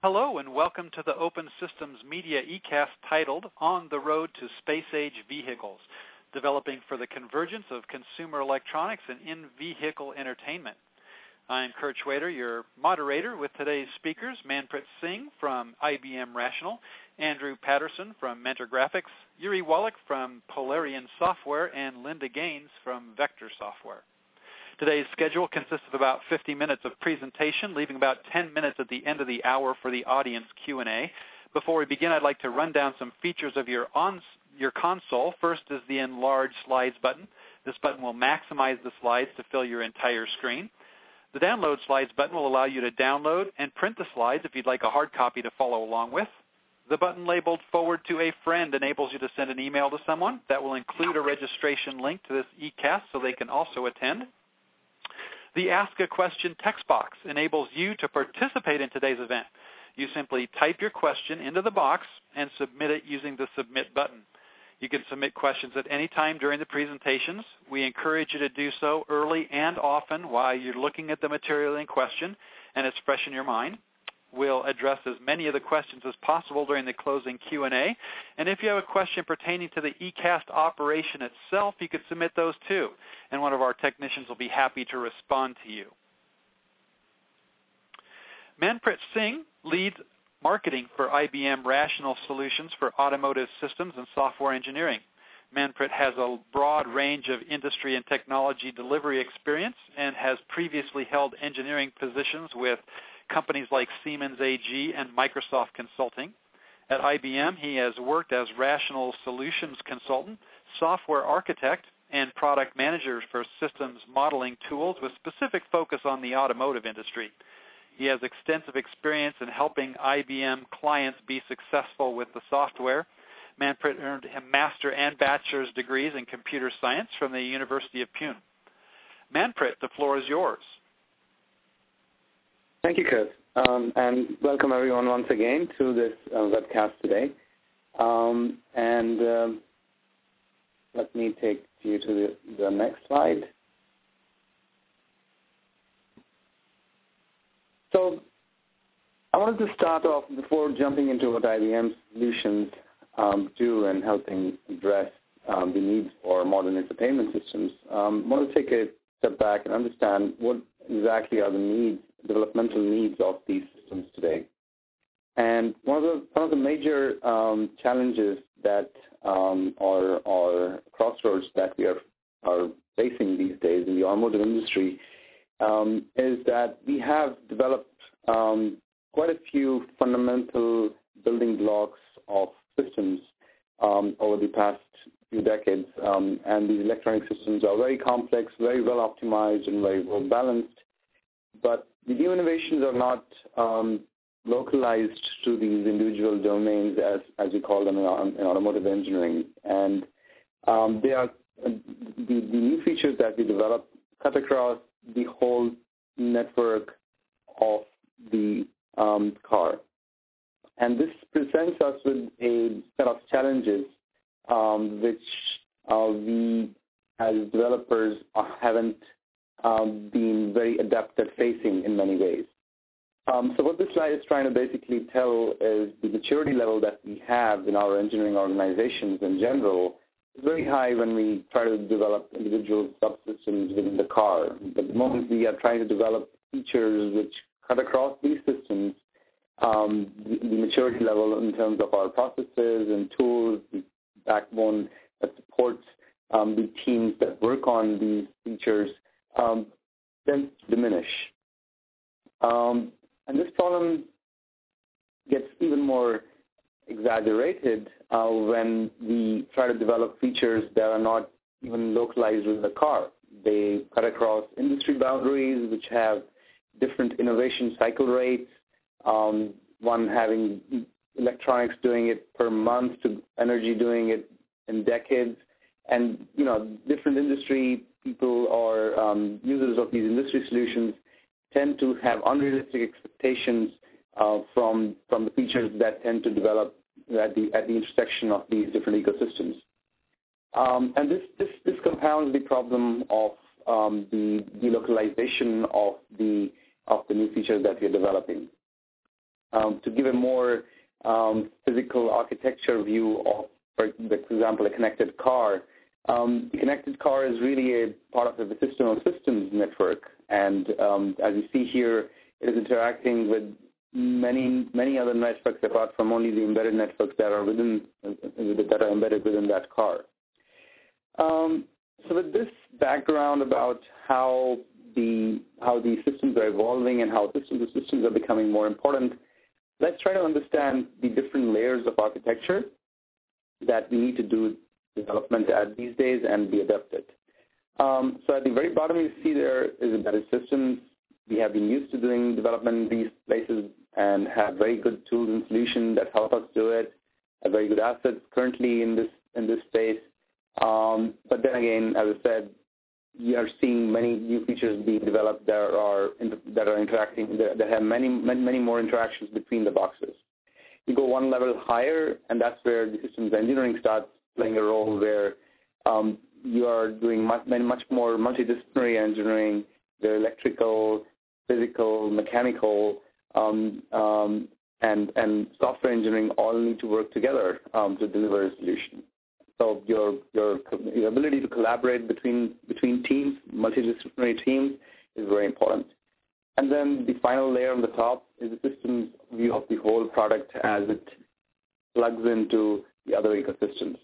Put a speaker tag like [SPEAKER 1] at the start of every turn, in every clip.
[SPEAKER 1] Hello and welcome to the Open Systems Media eCast titled On the Road to Space Age Vehicles, developing for the convergence of consumer electronics and in-vehicle entertainment. I'm Kurt Schwader, your moderator, with today's speakers, Manpreet Singh from IBM Rational, Andrew Patterson from Mentor Graphics, Yuri Wallach from Polarian Software, and Linda Gaines from Vector Software. Today's schedule consists of about 50 minutes of presentation, leaving about 10 minutes at the end of the hour for the audience Q&A. Before we begin, I'd like to run down some features of your console. First is the Enlarge Slides button. This button will maximize the slides to fill your entire screen. The Download Slides button will allow you to download and print the slides if you'd like a hard copy to follow along with. The button labeled Forward to a Friend enables you to send an email to someone. That will include a registration link to this eCast so they can also attend. The Ask a Question text box enables you to participate in today's event. You simply type your question into the box and submit it using the Submit button. You can submit questions at any time during the presentations. We encourage you to do so early and often while you're looking at the material in question and it's fresh in your mind. We'll address as many of the questions as possible during the closing Q&A. And if you have a question pertaining to the eCast operation itself, you could submit those too, and one of our technicians will be happy to respond to you. Manpreet Singh leads marketing for IBM Rational Solutions for automotive systems and software engineering. Manpreet has a broad range of industry and technology delivery experience and has previously held engineering positions with companies like Siemens AG and Microsoft Consulting. At IBM, he has worked as Rational Solutions Consultant, Software Architect, and Product Manager for systems modeling tools with specific focus on the automotive industry. He has extensive experience in helping IBM clients be successful with the software. Manpreet earned a master and bachelor's degrees in computer science from the University of Pune. Manpreet, the floor is yours.
[SPEAKER 2] Thank you, Chris, and welcome everyone once again to this webcast today. Let me take you to the next slide. So I wanted to start off before jumping into what IBM solutions do and helping address the needs for modern entertainment systems. I want to take a step back and understand what exactly are the needs, developmental needs of these systems today. And one of the major challenges that or crossroads that we are facing these days in the automotive industry is that we have developed quite a few fundamental building blocks of systems over the past few decades, and these electronic systems are very complex, very well optimized, and very well balanced. But the new innovations are not localized to these individual domains, as we call them in automotive engineering. And they are the new features that we develop cut across the whole network of the car. And this presents us with a set of challenges which we as developers haven't been very adept at facing in many ways. So what this slide is trying to basically tell is the maturity level that we have in our engineering organizations in general is very high when we try to develop individual subsystems within the car. But the moment we are trying to develop features which cut across these systems, the maturity level in terms of our processes and tools, the backbone that supports the teams that work on these features tends to diminish. And this problem gets even more exaggerated when we try to develop features that are not even localized with the car. They cut across industry boundaries, which have different innovation cycle rates, one having electronics doing it per month to energy doing it in decades. And, different industry people or users of these industry solutions tend to have unrealistic expectations from the features that tend to develop at the intersection of these different ecosystems. And this compounds the problem of the delocalization of the new features that we are developing. to give a more physical architecture view of, for example, a connected car. The connected car is really a part of the system of systems network, and as you see here, it is interacting with many other networks apart from only the embedded networks that are embedded within that car. So with this background about how the systems are evolving and how systems are becoming more important, let's try to understand the different layers of architecture that we need to do development at these days and be adapted. So at the very bottom you see there is embedded systems. We have been used to doing development in these places and have very good tools and solutions that help us do it, have very good assets currently in this space. But then again, as I said, you are seeing many new features being developed that are interacting, that have many more interactions between the boxes. You go one level higher, and that's where the systems engineering starts playing a role, where you are doing much more multidisciplinary engineering, the electrical, physical, mechanical, and software engineering all need to work together to deliver a solution. So your ability to collaborate between teams, multidisciplinary teams, is very important. And then the final layer on the top is the systems view of the whole product as it plugs into the other ecosystems.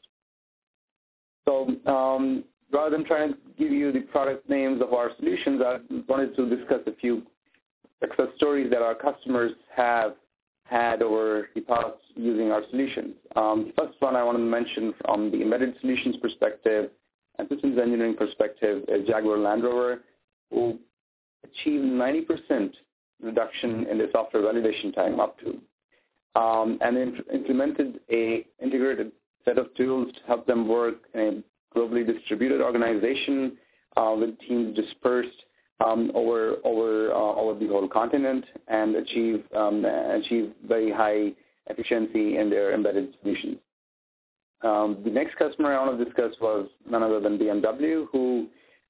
[SPEAKER 2] So rather than trying to give you the product names of our solutions, I wanted to discuss a few success stories that our customers have had over the past using our solutions. The first one I want to mention from the embedded solutions perspective and systems engineering perspective is Jaguar Land Rover, who achieved 90% reduction in the software validation time up to, and implemented a integrated set of tools to help them work in a globally distributed organization with teams dispersed over the whole continent, and achieve very high efficiency in their embedded solutions. The next customer I want to discuss was none other than BMW, who,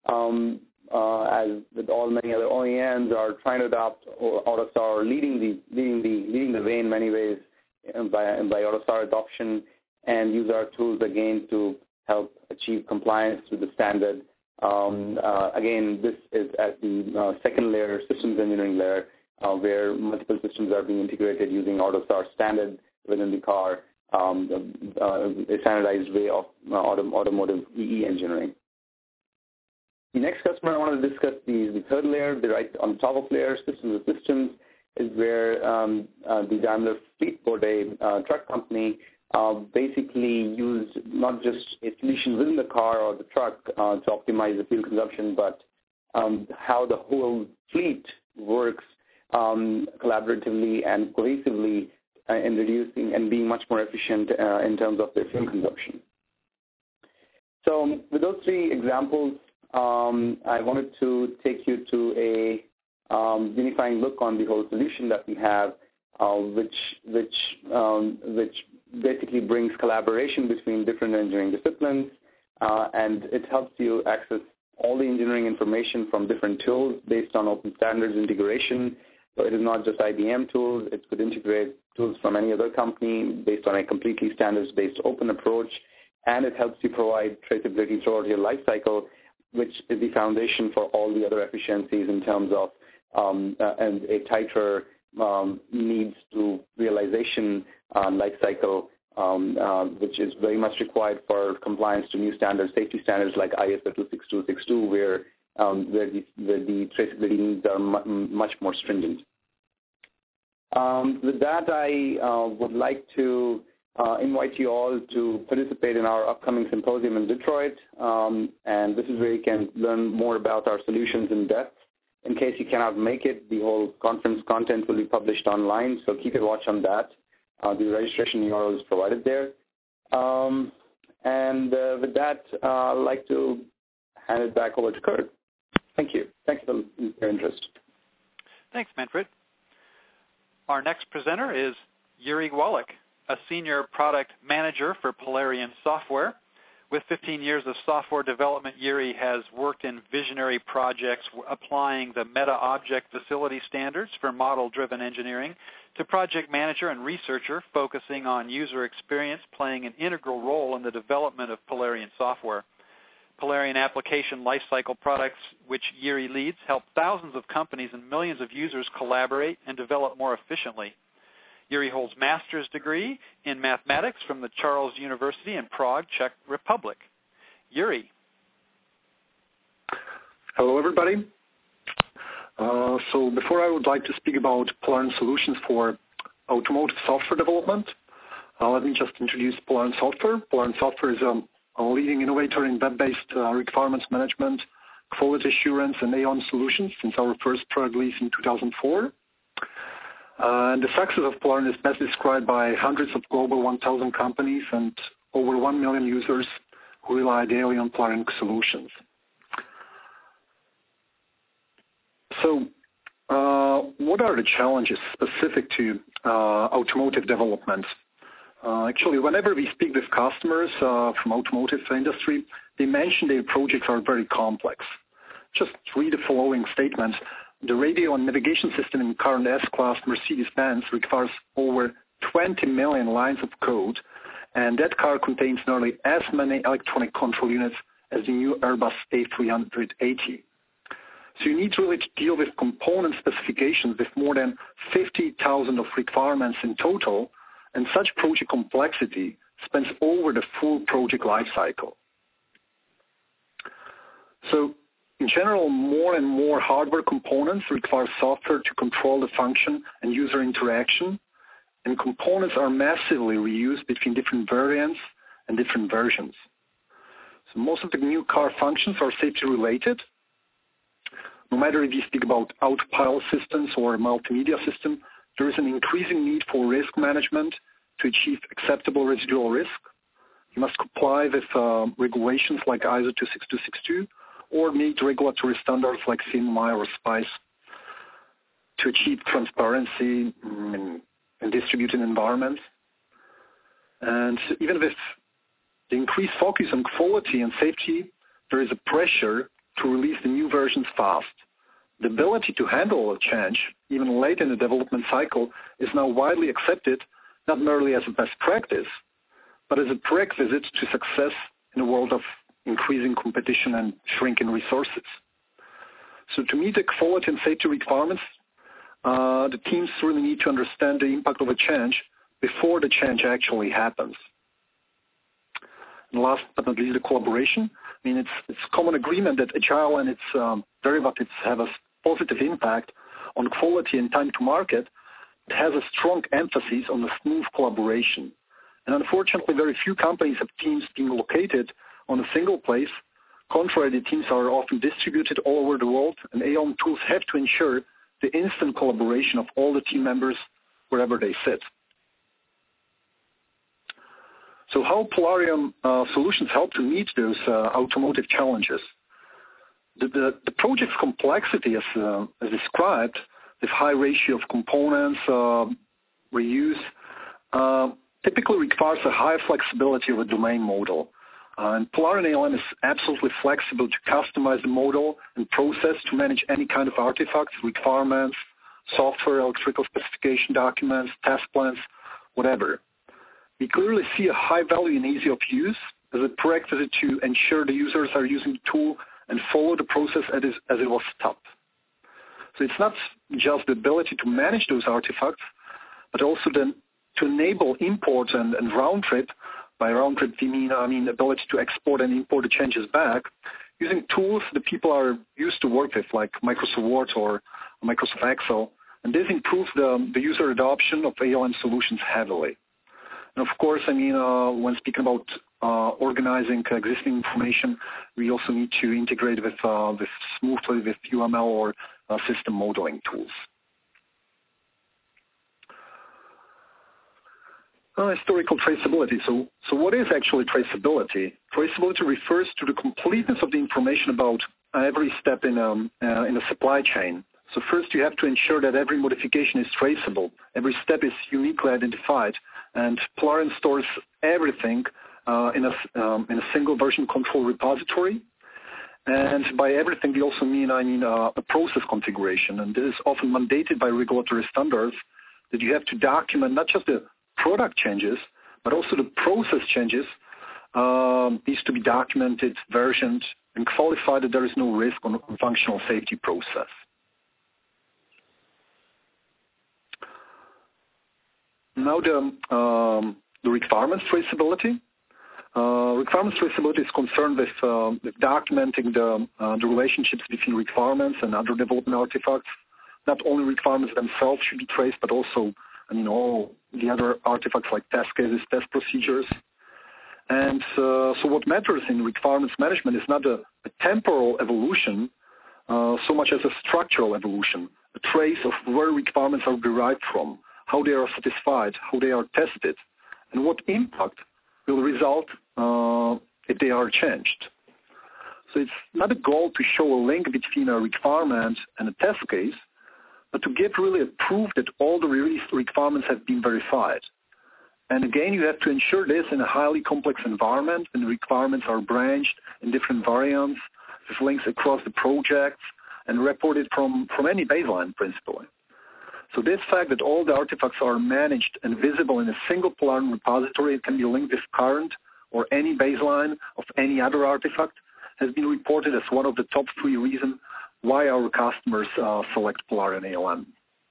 [SPEAKER 2] as with many other OEMs, are trying to adopt AUTOSAR, leading the way in many ways by AUTOSAR adoption, and use our tools again to help achieve compliance with the standard. Again, this is at the second layer, systems engineering layer, where multiple systems are being integrated using AUTOSAR standard within the car, a standardized way of automotive EE engineering. The next customer I want to discuss, the third layer, the right on top of layer, systems of systems, is where the Daimler Fleet Bode truck company basically used not just a solution within the car or the truck to optimize the fuel consumption, but how the whole fleet works collaboratively and cohesively in reducing and being much more efficient in terms of their fuel consumption. So with those three examples, I wanted to take you to a unifying look on the whole solution that we have, which basically brings collaboration between different engineering disciplines, and it helps you access all the engineering information from different tools based on open standards integration. So it is not just IBM tools, it could integrate tools from any other company based on a completely standards-based open approach, and it helps you provide traceability throughout your life cycle, which is the foundation for all the other efficiencies in terms of and a tighter needs to realization life cycle, which is very much required for compliance to new standards, safety standards like ISO 26262, where the traceability needs are much more stringent. With that, I would like to invite you all to participate in our upcoming symposium in Detroit, and this is where you can learn more about our solutions in depth. In case you cannot make it, the whole conference content will be published online, so keep a watch on that. The registration URL is provided there. And with that, I'd like to hand it back over to Kurt. Thank you. Thanks for your interest.
[SPEAKER 1] Thanks, Manfred. Our next presenter is Yuri Wallach, a senior product manager for Polarian Software. With 15 years of software development, Yuri has worked in visionary projects applying the Meta Object Facility Standards for model-driven engineering to project manager and researcher focusing on user experience playing an integral role in the development of Polarion software. Polarion application lifecycle products, which Jiri leads, help thousands of companies and millions of users collaborate and develop more efficiently. Jiri holds master's degree in mathematics from the Charles University in Prague, Czech Republic. Jiri.
[SPEAKER 3] Hello, everybody. So before I would like to speak about Polarion solutions for automotive software development, let me just introduce Polarion software. Polarion software is a leading innovator in web-based requirements management, quality assurance, and Aeon solutions since our first product release in 2004. And the success of Polarion is best described by hundreds of global 1,000 companies and over 1 million users who rely daily on Polarion solutions. So what are the challenges specific to automotive development? Actually, whenever we speak with customers from automotive industry, they mention their projects are very complex. Just read the following statements. The radio and navigation system in current S-Class Mercedes-Benz requires over 20 million lines of code, and that car contains nearly as many electronic control units as the new Airbus A380. So you need really to deal with component specifications with more than 50,000 of requirements in total, and such project complexity spans over the full project lifecycle. So in general, more and more hardware components require software to control the function and user interaction, and components are massively reused between different variants and different versions. So most of the new car functions are safety related. No matter if you speak about autopilot systems or multimedia system, there is an increasing need for risk management to achieve acceptable residual risk. You must comply with regulations like ISO 26262 or meet regulatory standards like CMMI or SPICE to achieve transparency in distributed environments. And even with the increased focus on quality and safety, there is a pressure to release the new versions fast. The ability to handle a change, even late in the development cycle, is now widely accepted not merely as a best practice, but as a prerequisite to success in a world of increasing competition and shrinking resources. So to meet the quality and safety requirements, the teams really need to understand the impact of a change before the change actually happens. And last but not least, the collaboration. I mean, it's common agreement that Agile and its derivatives have a positive impact on quality and time to market. It has a strong emphasis on the smooth collaboration. And unfortunately, very few companies have teams being located on a single place. Contrary, the teams are often distributed all over the world, and Aeon tools have to ensure the instant collaboration of all the team members wherever they sit. So how Polarion solutions help to meet those automotive challenges? The project's complexity, as described, with high ratio of components, reuse, typically requires a high flexibility of a domain model. And Polarion ALM is absolutely flexible to customize the model and process to manage any kind of artifacts, requirements, software, electrical specification documents, test plans, whatever. We clearly see a high value in ease of use as a prerequisite to ensure the users are using the tool and follow the process as it was set up. So it's not just the ability to manage those artifacts, but also then to enable import and round trip. By round trip, we mean ability to export and import the changes back using tools that people are used to work with, like Microsoft Word or Microsoft Excel. And this improves the user adoption of ALM solutions heavily. And of course, when speaking about organizing existing information, we also need to integrate with smoothly with UML or system modeling tools. Historical traceability. So what is actually traceability? Traceability refers to the completeness of the information about every step in a supply chain. So first you have to ensure that every modification is traceable. Every step is uniquely identified. And Polarion stores everything in a single version control repository. And by everything, we also mean a process configuration. And this is often mandated by regulatory standards that you have to document not just the product changes, but also the process changes needs to be documented, versioned, and qualified that there is no risk on functional safety process. Now the requirements traceability. Requirements traceability is concerned with documenting the relationships between requirements and other development artifacts. Not only requirements themselves should be traced, but also all the other artifacts like test cases, test procedures. And so what matters in requirements management is not a temporal evolution so much as a structural evolution, a trace of where requirements are derived from, how they are satisfied, how they are tested, and what impact will result if they are changed. So it's not a goal to show a link between a requirement and a test case, but to give really a proof that all the released requirements have been verified. And again, you have to ensure this in a highly complex environment when the requirements are branched in different variants with links across the projects and reported from any baseline principally. So this fact that all the artifacts are managed and visible in a single Polaris repository, it can be linked with current or any baseline of any other artifact, has been reported as one of the top 3 reasons why our customers select Polarion ALM.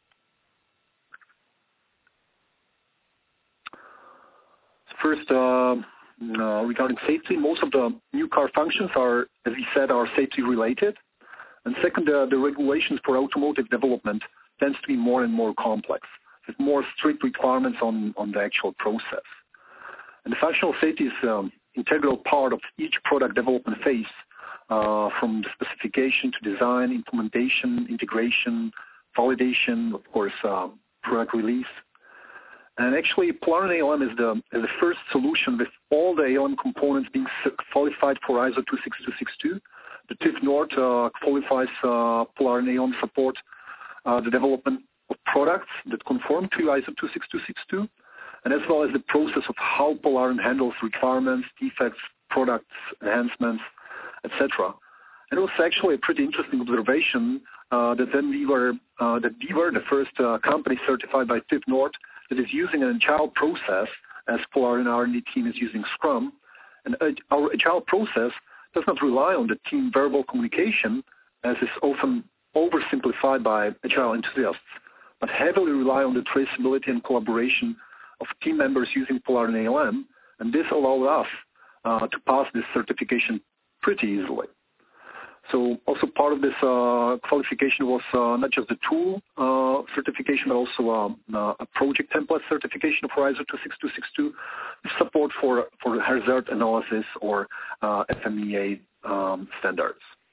[SPEAKER 3] First, regarding safety, most of the new car functions are, as we said, are safety related. And second, the regulations for automotive development tends to be more and more complex, with more strict requirements on the actual process. And the functional safety is an integral part of each product development phase, from the specification to design, implementation, integration, validation, of course, product release. And actually, Polarion ALM is the first solution with all the ALM components being qualified for ISO 26262. The TÜV Nord qualifies Polarion ALM support the development of products that conform to ISO 26262, and as well as the process of how Polarion handles requirements, defects, products, enhancements, etc. And it was actually a pretty interesting observation that we were the first company certified by TÜV Nord that is using an agile process as Polarion R&D team is using Scrum. And our agile process does not rely on the team verbal communication, as is often oversimplified by agile enthusiasts, but heavily rely on the traceability and collaboration of team members using Polarion ALM, and this allowed us to pass this certification pretty easily. So also part of this qualification was not just the tool certification, but also a project template certification for ISO 26262, support for hazard analysis or FMEA standards.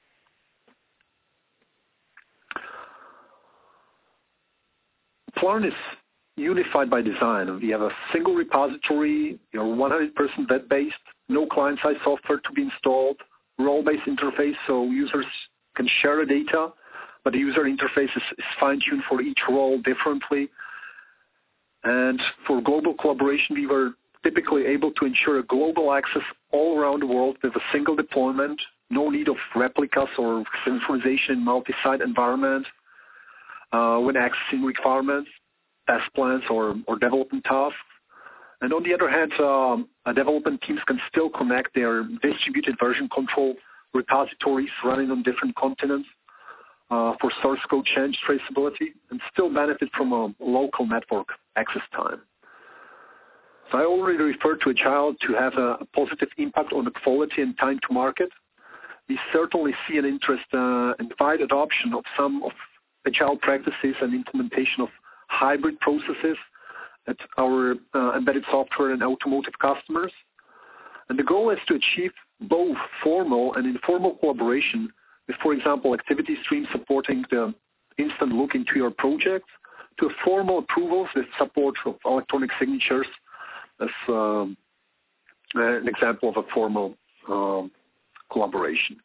[SPEAKER 3] Polarion is unified by design. We have a single repository, 100% web-based, no client-side software to be installed, role-based interface, so users can share the data, but the user interface is fine-tuned for each role differently. And for global collaboration, we were typically able to ensure a global access all around the world with a single deployment, no need of replicas or synchronization in multi-site environments when accessing requirements, test plans, or development tasks. And on the other hand, development teams can still connect their distributed version control repositories running on different continents for source code change traceability and still benefit from a local network access time. So I already referred to Agile to have a positive impact on the quality and time to market. We certainly see an interest and wide adoption of some of Agile practices and implementation of hybrid processes at our embedded software and automotive customers. And the goal is to achieve both formal and informal collaboration with, for example, activity streams supporting the instant look into your project, to formal approvals with support of electronic signatures as an example of a formal collaboration.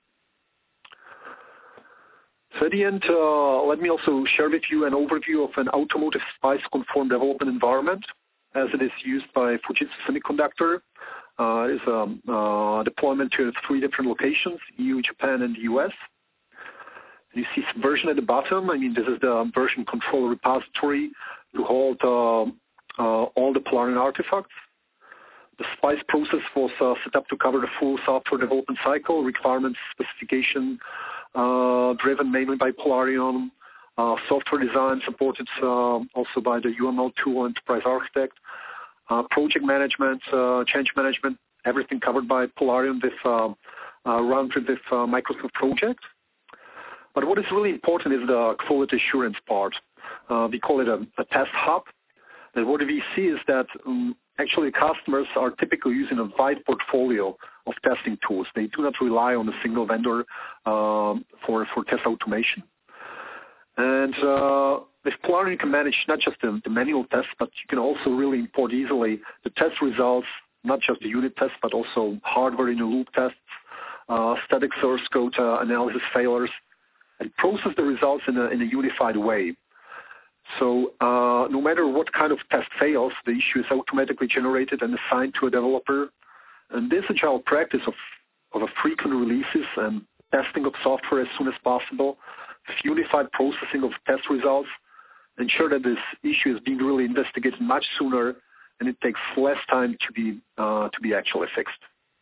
[SPEAKER 3] So at the end, let me also share with you an overview of an automotive SPICE-conformed development environment as it is used by Fujitsu Semiconductor. It is a deployment to 3 different locations, EU, Japan, and the US. You see some version at the bottom. This is the version control repository to hold all the Polarion artifacts. The SPICE process was set up to cover the full software development cycle, requirements, specification, driven mainly by Polarion, software design supported also by the UML tool Enterprise Architect, project management, change management, everything covered by Polarion with round-trip with Microsoft Project. But what is really important is the quality assurance part. We call it a test hub. And what we see is that actually customers are typically using a wide portfolio of testing tools. They do not rely on a single vendor for test automation. And with Polarion, you can manage not just the manual tests, but you can also really import easily the test results, not just the unit tests, but also hardware in the loop tests, static source code analysis failures, and process the results in a unified way. So no matter what kind of test fails, the issue is automatically generated and assigned to a developer. And this agile practice of a frequent releases and testing of software as soon as possible, with unified processing of test results, ensure that this issue is being really investigated much sooner, and it takes less time to be actually fixed.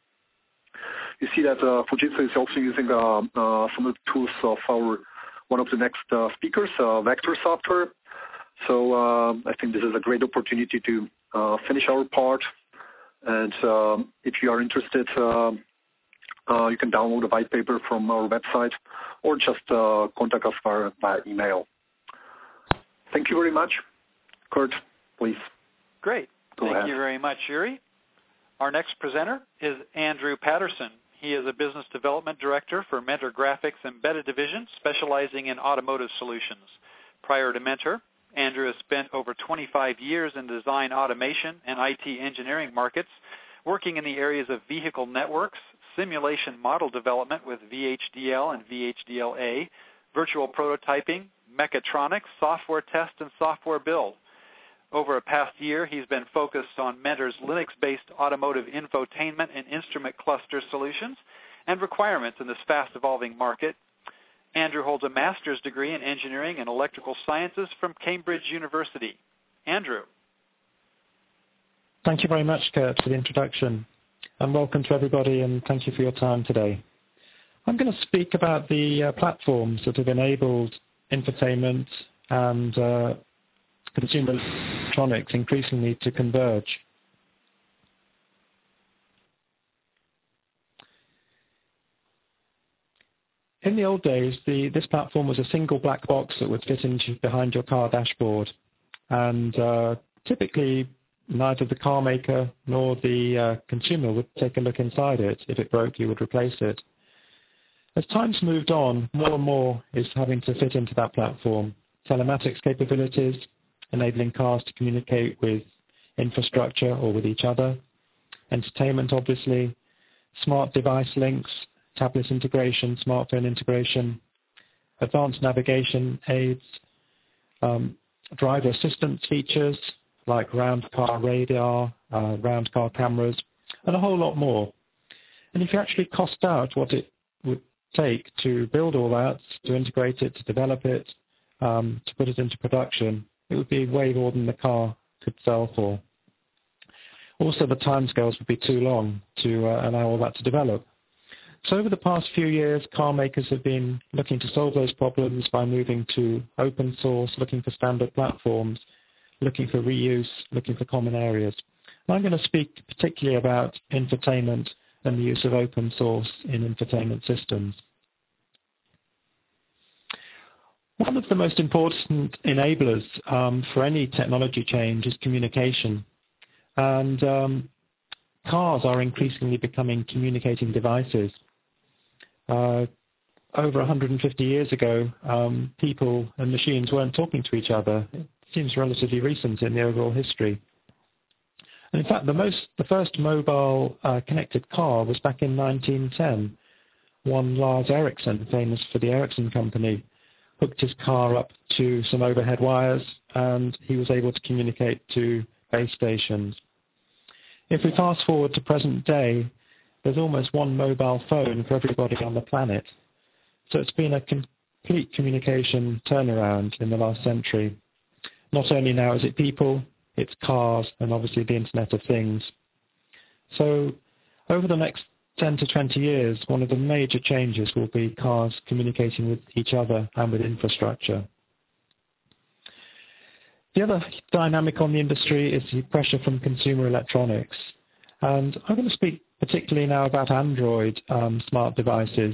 [SPEAKER 3] You see that Fujitsu is also using some of the tools of one of the next speakers, Vector Software. So I think this is a great opportunity to finish our part. And if you are interested, you can download a white paper from our website or just contact us via email. Thank you very much. Kurt, please.
[SPEAKER 1] Great. Thank you very much, Yuri. Our next presenter is Andrew Patterson. He is a Business Development Director for Mentor Graphics Embedded Division, specializing in automotive solutions. Prior to Mentor, Andrew has spent over 25 years in design automation and IT engineering markets, working in the areas of vehicle networks, simulation model development with VHDL and VHDL-A, virtual prototyping, mechatronics, software test, and software build. Over a past year, he's been focused on Mentor's Linux-based automotive infotainment and instrument cluster solutions and requirements in this fast-evolving market. Andrew holds a master's degree in engineering and electrical sciences from Cambridge University. Andrew.
[SPEAKER 4] Thank you very much, Kurt, for the introduction. And welcome to everybody, and thank you for your time today. I'm going to speak about the platforms that have enabled infotainment and consumer electronics increasingly to converge. In the old days, this platform was a single black box that would fit into behind your car dashboard, and typically neither the car maker nor the consumer would take a look inside it. If it broke, you would replace it. As time's moved on, more and more is having to fit into that platform. Telematics capabilities, enabling cars to communicate with infrastructure or with each other. Entertainment, obviously. Smart device links, tablet integration, smartphone integration. Advanced navigation aids. Driver assistance features like round car radar, round car cameras, and a whole lot more. And if you actually cost out what it would take to build all that, to integrate it, to develop it, to put it into production, it would be way more than the car could sell for. Also, the timescales would be too long to allow all that to develop. So over the past few years, car makers have been looking to solve those problems by moving to open source, looking for standard platforms, looking for reuse, looking for common areas. And I'm going to speak particularly about infotainment and the use of open source in infotainment systems. One of the most important enablers for any technology change is communication. And cars are increasingly becoming communicating devices. Over 150 years ago, people and machines weren't talking to each other. It seems relatively recent in the overall history. And in fact, the first mobile connected car was back in 1910. One Lars Ericsson, famous for the Ericsson company, hooked his car up to some overhead wires, and he was able to communicate to base stations. If we fast forward to present day, there's almost one mobile phone for everybody on the planet. So it's been a complete communication turnaround in the last century. Not only now is it people, it's cars, and obviously the Internet of Things. So over the next 10 to 20 years, one of the major changes will be cars communicating with each other and with infrastructure. The other dynamic on the industry is the pressure from consumer electronics. And I'm going to speak particularly now about Android smart devices.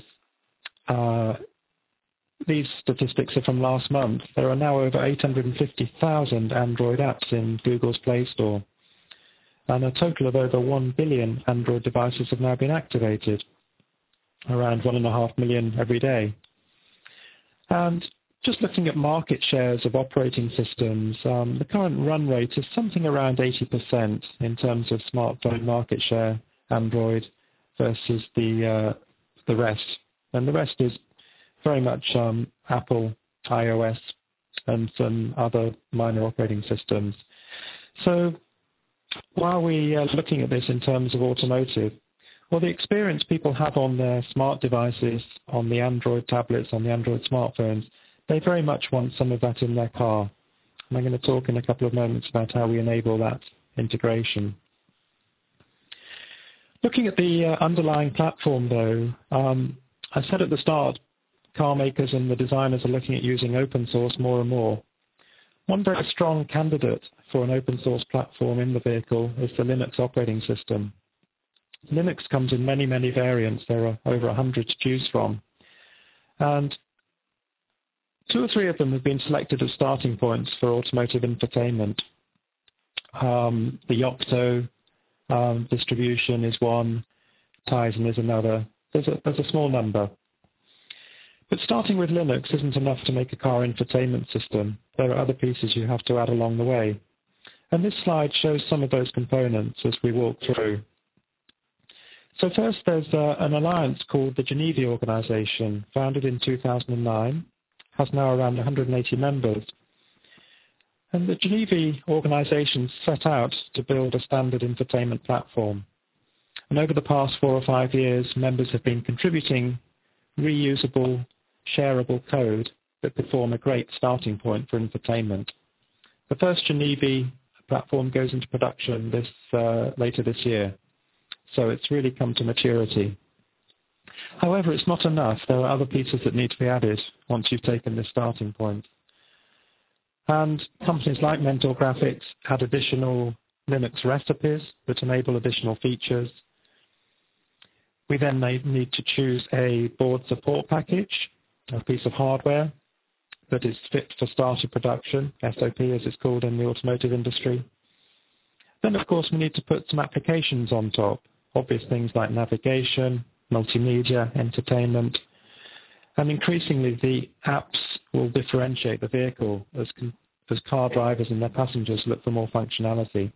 [SPEAKER 4] These statistics are from last month. There are now over 850,000 Android apps in Google's Play Store. And a total of over 1 billion Android devices have now been activated, around 1.5 million every day. And just looking at market shares of operating systems, the current run rate is something around 80% in terms of smartphone market share, Android, versus the rest. And the rest is very much Apple, iOS, and some other minor operating systems. So while we are looking at this in terms of automotive, well, the experience people have on their smart devices, on the Android tablets, on the Android smartphones, they very much want some of that in their car. And I'm going to talk in a couple of moments about how we enable that integration. Looking at the underlying platform, though, I said at the start, car makers and the designers are looking at using open source more and more. One very strong candidate for an open source platform in the vehicle is the Linux operating system. Linux comes in many, many variants. There are over 100 to choose from. And 2 or 3 of them have been selected as starting points for automotive infotainment. The Yocto distribution is one, Tizen is another. There's a small number. But starting with Linux isn't enough to make a car infotainment system. There are other pieces you have to add along the way. And this slide shows some of those components as we walk through. So first there's an alliance called the Geneva Organization, founded in 2009, has now around 180 members. And the Geneva Organization set out to build a standard infotainment platform. And over the past 4 or 5 years, members have been contributing reusable, shareable code that could form a great starting point for infotainment. The first Geneva platform goes into production later this year, so it's really come to maturity. However, it's not enough. There are other pieces that need to be added once you've taken this starting point. And companies like Mentor Graphics add additional Linux recipes that enable additional features. We then need to choose a board support package, a piece of hardware that is fit for starter production, SOP as it's called in the automotive industry. Then, of course, we need to put some applications on top, obvious things like navigation, multimedia, entertainment, and increasingly the apps will differentiate the vehicle as car drivers and their passengers look for more functionality.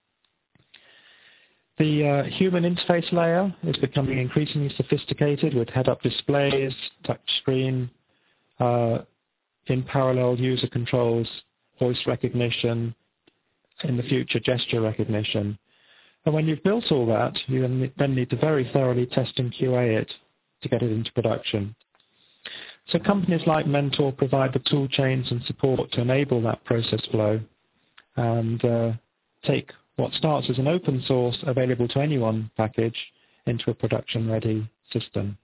[SPEAKER 4] The human interface layer is becoming increasingly sophisticated with head-up displays, touch screen, in parallel user controls, voice recognition, in the future gesture recognition. And when you've built all that, you then need to very thoroughly test and QA it to get it into production. So companies like Mentor provide the tool chains and support to enable that process flow and take what starts as an open source, available to anyone package into a production-ready system.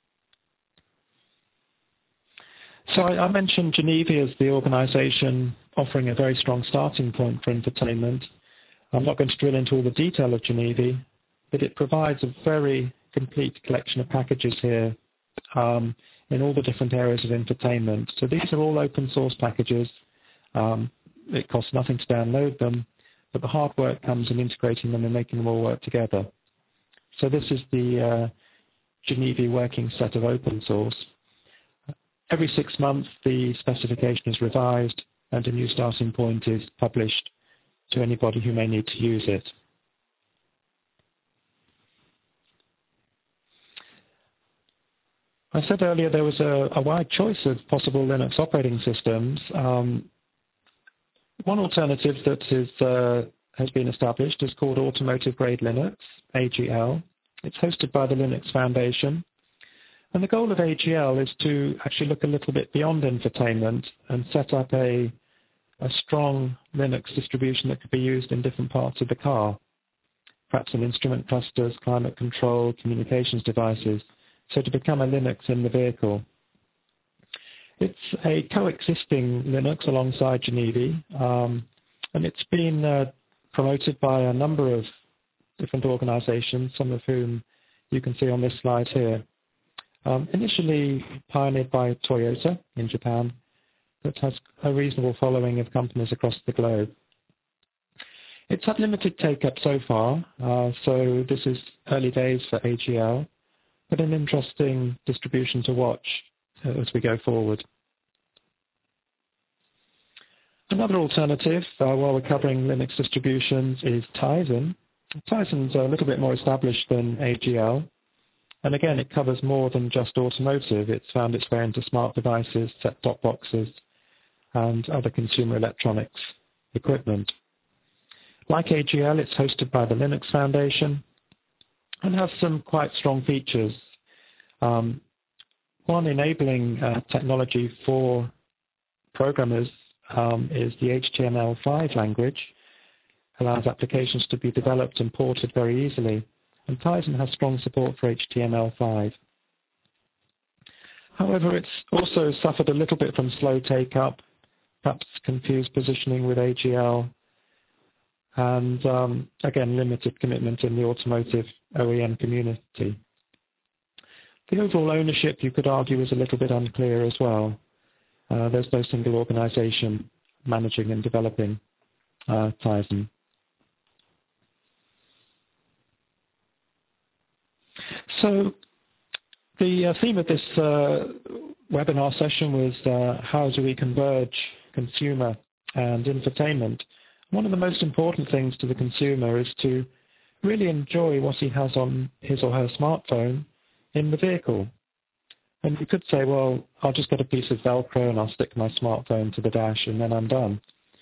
[SPEAKER 4] So I mentioned Geneva as the organization offering a very strong starting point for infotainment. I'm not going to drill into all the detail of Geneva, but it provides a very complete collection of packages here in all the different areas of infotainment. So these are all open source packages. It costs nothing to download them, but the hard work comes in integrating them and making them all work together. So this is the Geneva working set of open source. Every 6 months the specification is revised and a new starting point is published to anybody who may need to use it. I said earlier there was a wide choice of possible Linux operating systems. One alternative that has been established is called Automotive Grade Linux, AGL. It's hosted by the Linux Foundation. And the goal of AGL is to actually look a little bit beyond infotainment and set up a a strong Linux distribution that could be used in different parts of the car, perhaps in instrument clusters, climate control, communications devices, so to become a Linux in the vehicle. It's a coexisting Linux alongside Genevi, and it's been promoted by a number of different organizations, some of whom you can see on this slide here. Initially pioneered by Toyota in Japan, but has a reasonable following of companies across the globe. It's had limited take-up so far, so this is early days for AGL, but an interesting distribution to watch as we go forward. Another alternative, while we're covering Linux distributions, is Tizen. Tizen's a little bit more established than AGL, and again, it covers more than just automotive. It's found its way into smart devices, set-top boxes, and other consumer electronics equipment. Like AGL, it's hosted by the Linux Foundation and has some quite strong features. One enabling technology for programmers is the HTML5 language. Allows applications to be developed and ported very easily, and Tizen has strong support for HTML5. However, it's also suffered a little bit from slow take-up, perhaps confused positioning with AGL, and again, limited commitment in the automotive OEM community. The overall ownership, you could argue, is a little bit unclear as well. There's no single organization managing and developing Tizen. So the theme of this webinar session was how do we converge consumer and infotainment. One of the most important things to the consumer is to really enjoy what he has on his or her smartphone in the vehicle. And you could say, well, I'll just get a piece of Velcro and I'll stick my smartphone to the dash and then I'm done.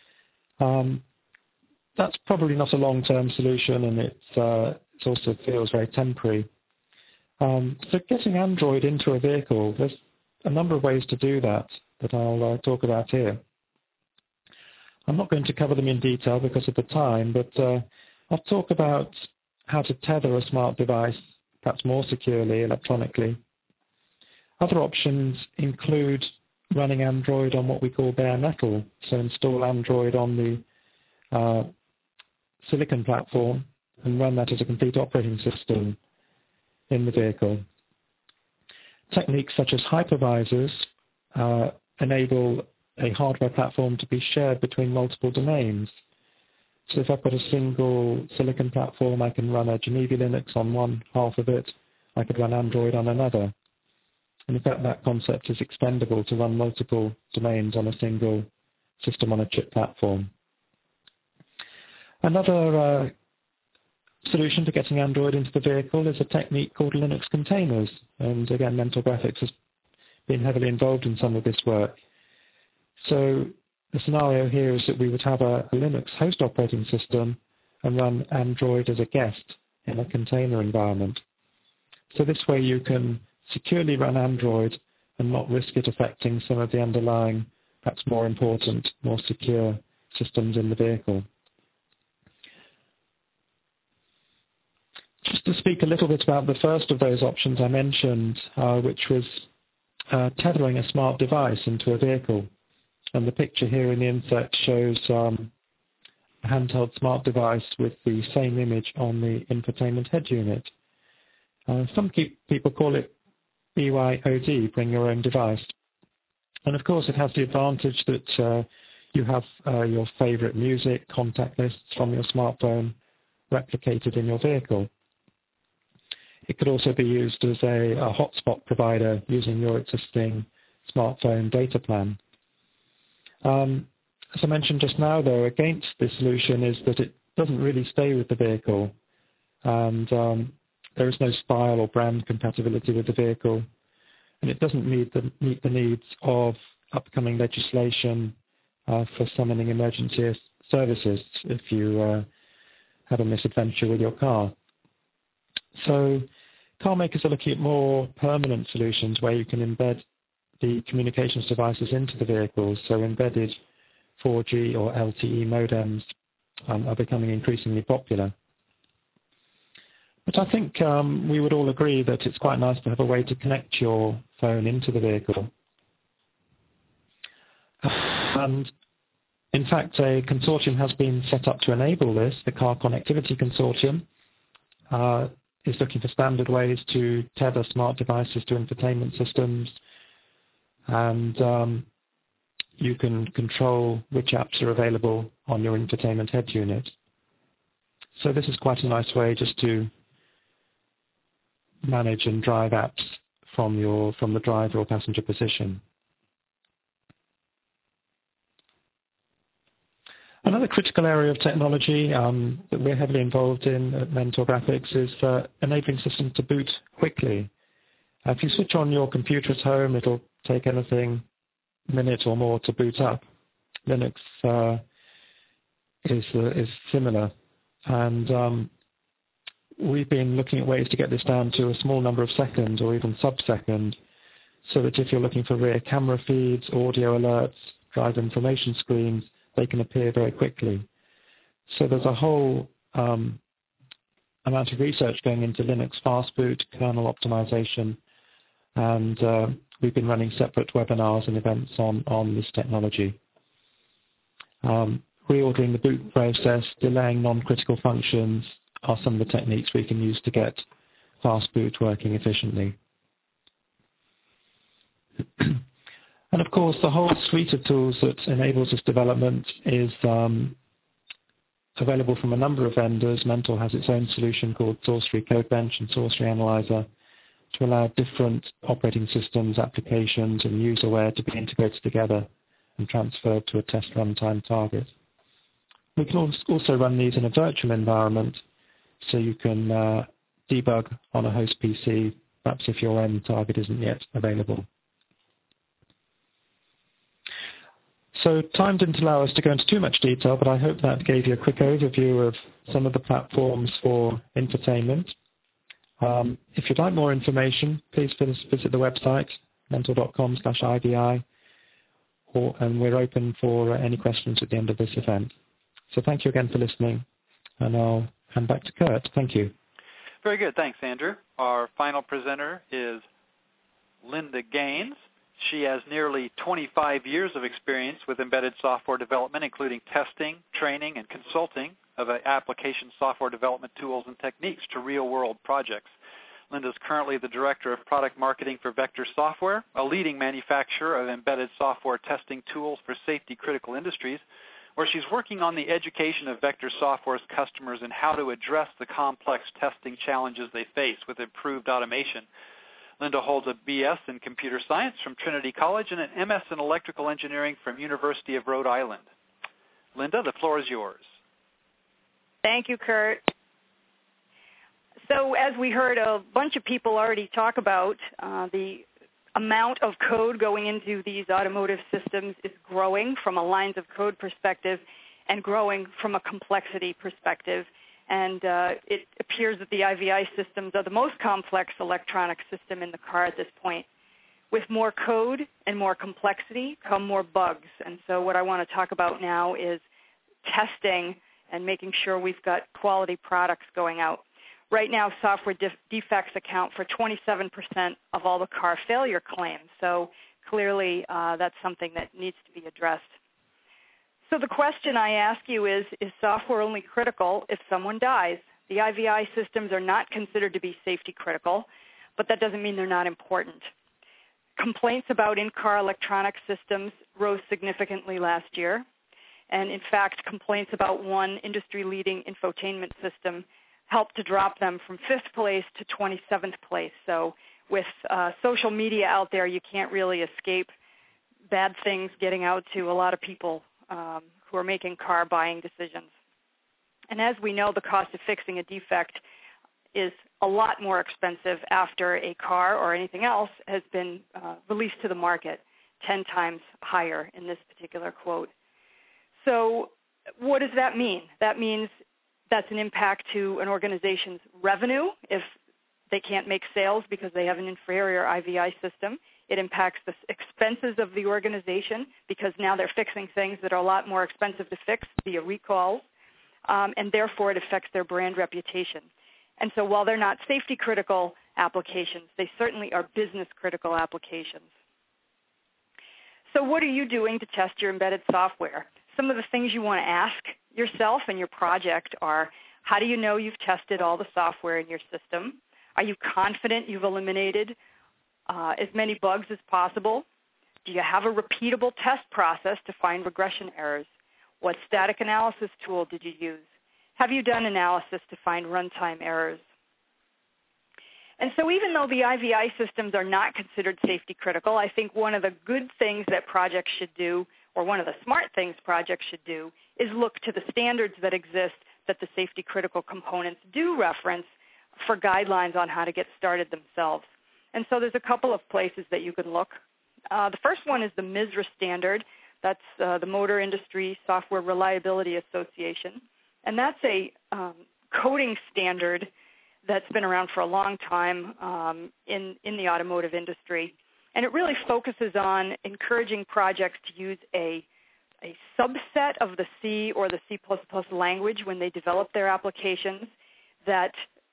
[SPEAKER 4] That's probably not a long-term solution, and it also feels very temporary. So getting Android into a vehicle, there's a number of ways to do that I'll talk about here. I'm not going to cover them in detail because of the time, but I'll talk about how to tether a smart device, perhaps more securely electronically. Other options include running Android on what we call bare metal, so install Android on the Silicon platform and run that as a complete operating system in the vehicle. Techniques such as hypervisors enable a hardware platform to be shared between multiple domains. So if I've got a single Silicon platform, I can run a Genevi Linux on one half of it, I could run Android on another. And in fact, that concept is extendable to run multiple domains on a single system on a chip platform. Another solution to getting Android into the vehicle is a technique called Linux containers. And again, Mental Graphics has been heavily involved in some of this work. So the scenario here is that we would have a Linux host operating system and run Android as a guest in a container environment. So this way you can securely run Android and not risk it affecting some of the underlying, perhaps more important, more secure systems in the vehicle. Just to speak a little bit about the first of those options I mentioned, which was tethering a smart device into a vehicle. And the picture here in the insert shows a handheld smart device with the same image on the infotainment head unit. Some people call it BYOD, bring your own device. And of course it has the advantage that you have your favorite music, contact lists from your smartphone replicated in your vehicle. It could also be used as a hotspot provider using your existing smartphone data plan. As I mentioned just now, though, against this solution is that it doesn't really stay with the vehicle, and there is no style or brand compatibility with the vehicle, and it doesn't meet the needs of upcoming legislation for summoning emergency services if you have a misadventure with your car. So car makers are looking at more permanent solutions where you can embed the communications devices into the vehicles, so embedded 4G or LTE modems are becoming increasingly popular. But I think we would all agree that it's quite nice to have a way to connect your phone into the vehicle. And in fact, a consortium has been set up to enable this. The Car Connectivity Consortium is looking for standard ways to tether smart devices to infotainment systems, and you can control which apps are available on your infotainment head unit. So this is quite a nice way just to manage and drive apps from the driver or passenger position. Another critical area of technology that we're heavily involved in at Mentor Graphics is for enabling systems to boot quickly. If you switch on your computer at home, it'll take anything a minute or more to boot up. Linux is similar, and we've been looking at ways to get this down to a small number of seconds or even sub-second, so that if you're looking for rear camera feeds, audio alerts, driver information screens, they can appear very quickly. So there's a whole amount of research going into Linux fast boot, kernel optimization, and we've been running separate webinars and events on this technology. Reordering the boot process, delaying non-critical functions are some of the techniques we can use to get fast boot working efficiently. And of course, the whole suite of tools that enables this development is available from a number of vendors. Mentor has its own solution called Sourcetree Codebench and Sourcetree Analyzer to allow different operating systems, applications, and userware to be integrated together and transferred to a test runtime target. We can also run these in a virtual environment, so you can debug on a host PC, perhaps if your end target isn't yet available. So time didn't allow us to go into too much detail, but I hope that gave you a quick overview of some of the platforms for infotainment. If you'd like more information, please visit the website, mentor.com/IVI, and we're open for any questions at the end of this event. So thank you again for listening, and I'll hand back to Kurt. Thank you.
[SPEAKER 1] Very good. Thanks, Andrew. Our final presenter is Linda Gaines. She has nearly 25 years of experience with embedded software development, including testing, training, and consulting of application software development tools and techniques to real-world projects. Linda is currently the Director of Product Marketing for Vector Software, a leading manufacturer of embedded software testing tools for safety-critical industries, where she's working on the education of Vector Software's customers in how to address the complex testing challenges they face with improved automation. Linda holds a BS in Computer Science from Trinity College and an MS in Electrical Engineering from University of Rhode Island. Linda, the floor is yours.
[SPEAKER 5] Thank you, Kurt. So as we heard a bunch of people already talk about, the amount of code going into these automotive systems is growing from a lines of code perspective and growing from a complexity perspective. And it appears that the IVI systems are the most complex electronic system in the car at this point. With more code and more complexity come more bugs. And so what I want to talk about now is testing and making sure we've got quality products going out. Right now, software defects account for 27% of all the car failure claims. So clearly, that's something that needs to be addressed. So the question I ask you is software only critical if someone dies? The IVI systems are not considered to be safety critical, but that doesn't mean they're not important. Complaints about in-car electronic systems rose significantly last year. And in fact, complaints about one industry-leading infotainment system helped to drop them from 5th place to 27th place. So with social media out there, you can't really escape bad things getting out to a lot of people who are making car buying decisions. And as we know, the cost of fixing a defect is a lot more expensive after a car or anything else has been released to the market, 10 times higher in this particular quote. So what does that mean? That means that's an impact to an organization's revenue if they can't make sales because they have an inferior IVI system. It impacts the expenses of the organization because now they're fixing things that are a lot more expensive to fix via recalls, and therefore it affects their brand reputation. And so while they're not safety-critical applications, they certainly are business-critical applications. So what are you doing to test your embedded software? Some of the things you want to ask yourself and your project are, how do you know you've tested all the software in your system? Are you confident you've eliminated as many bugs as possible? Do you have a repeatable test process to find regression errors? What static analysis tool did you use? Have you done analysis to find runtime errors? And so even though the IVI systems are not considered safety critical, I think one of the good things that projects should do, or one of the smart things projects should do, is look to the standards that exist that the safety critical components do reference for guidelines on how to get started themselves. And so there's a couple of places that you can look. The first one is the MISRA standard. That's the Motor Industry Software Reliability Association. And that's a coding standard that's been around for a long time in the automotive industry. And it really focuses on encouraging projects to use a subset of the C or the C++ language when they develop their applications that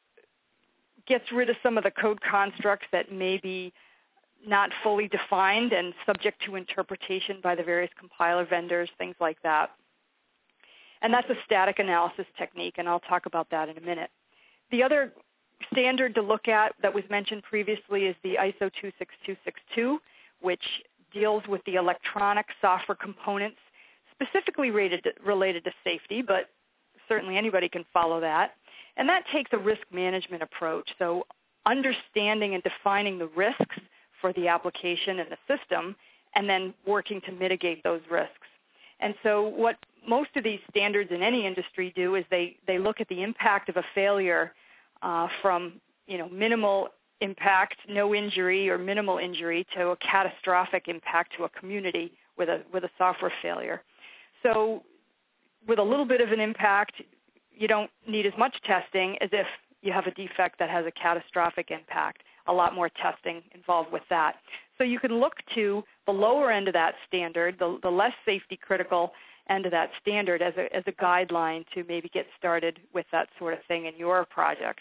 [SPEAKER 5] gets rid of some of the code constructs that may be not fully defined and subject to interpretation by the various compiler vendors, things like that. And that's a static analysis technique, and I'll talk about that in a minute. The other standard to look at that was mentioned previously is the ISO 26262, which deals with the electronic software components specifically related to safety, but certainly anybody can follow that. And that takes a risk management approach, so understanding and defining the risks for the application and the system, and then working to mitigate those risks. And so what most of these standards in any industry do is they look at the impact of a failure from minimal impact, no injury, or minimal injury to a catastrophic impact to a community with a software failure. So with a little bit of an impact, you don't need as much testing as if you have a defect that has a catastrophic impact. A lot more testing involved with that. So you can look to the lower end of that standard, the less safety critical end of that standard as a guideline to maybe get started with that sort of thing in your project.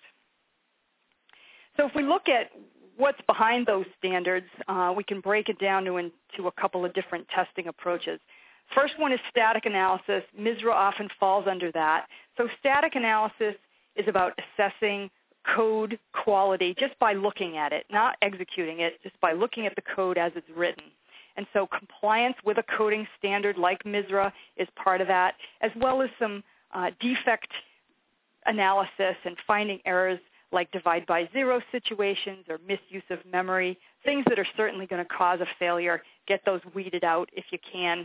[SPEAKER 5] So if we look at what's behind those standards, we can break it down into a couple of different testing approaches. First one is static analysis. MISRA often falls under that. So static analysis is about assessing code quality just by looking at it, not executing it, just by looking at the code as it's written. And so compliance with a coding standard like MISRA is part of that, as well as some defect analysis and finding errors like divide by zero situations or misuse of memory, things that are certainly going to cause a failure. Get those weeded out if you can,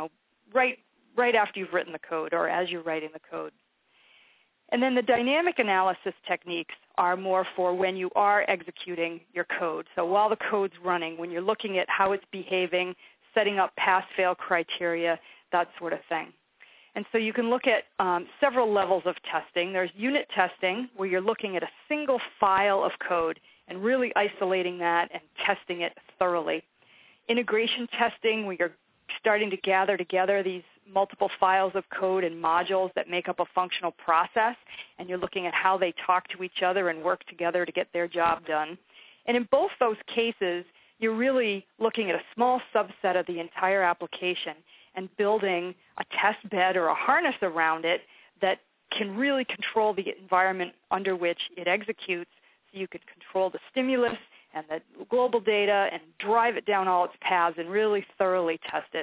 [SPEAKER 5] right after you've written the code or as you're writing the code. And then the dynamic analysis techniques are more for when you are executing your code. So while the code's running, when you're looking at how it's behaving, setting up pass-fail criteria, that sort of thing. And so you can look at several levels of testing. There's unit testing, where you're looking at a single file of code and really isolating that and testing it thoroughly. Integration testing, where you're starting to gather together these multiple files of code and modules that make up a functional process, and you're looking at how they talk to each other and work together to get their job done. And in both those cases, you're really looking at a small subset of the entire application and building a test bed or a harness around it that can really control the environment under which it executes, so you can control the stimulus and the global data and drive it down all its paths and really thoroughly test it.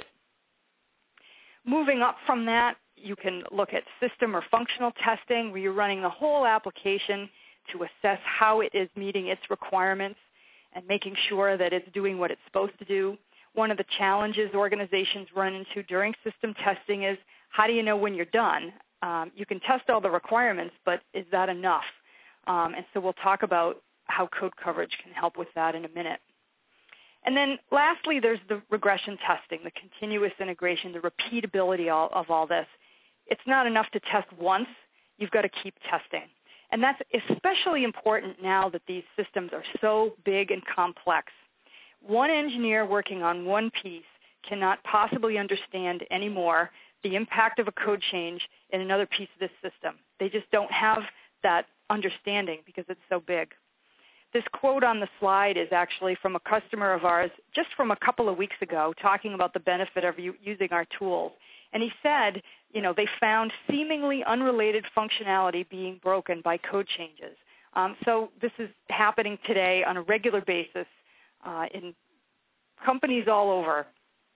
[SPEAKER 5] Moving up from that, you can look at system or functional testing, where you're running the whole application to assess how it is meeting its requirements and making sure that it's doing what it's supposed to do. One of the challenges organizations run into during system testing is, how do you know when you're done? You can test all the requirements, but is that enough? And so we'll talk about how code coverage can help with that in a minute. And then lastly, there's the regression testing, the continuous integration, the repeatability of all this. It's not enough to test once. You've got to keep testing. And that's especially important now that these systems are so big and complex. one engineer working on one piece cannot possibly understand anymore the impact of a code change in another piece of this system. They just don't have that understanding because it's so big. This quote on the slide is actually from a customer of ours just from a couple of weeks ago talking about the benefit of using our tools. And he said, they found seemingly unrelated functionality being broken by code changes. So this is happening today on a regular basis in companies all over.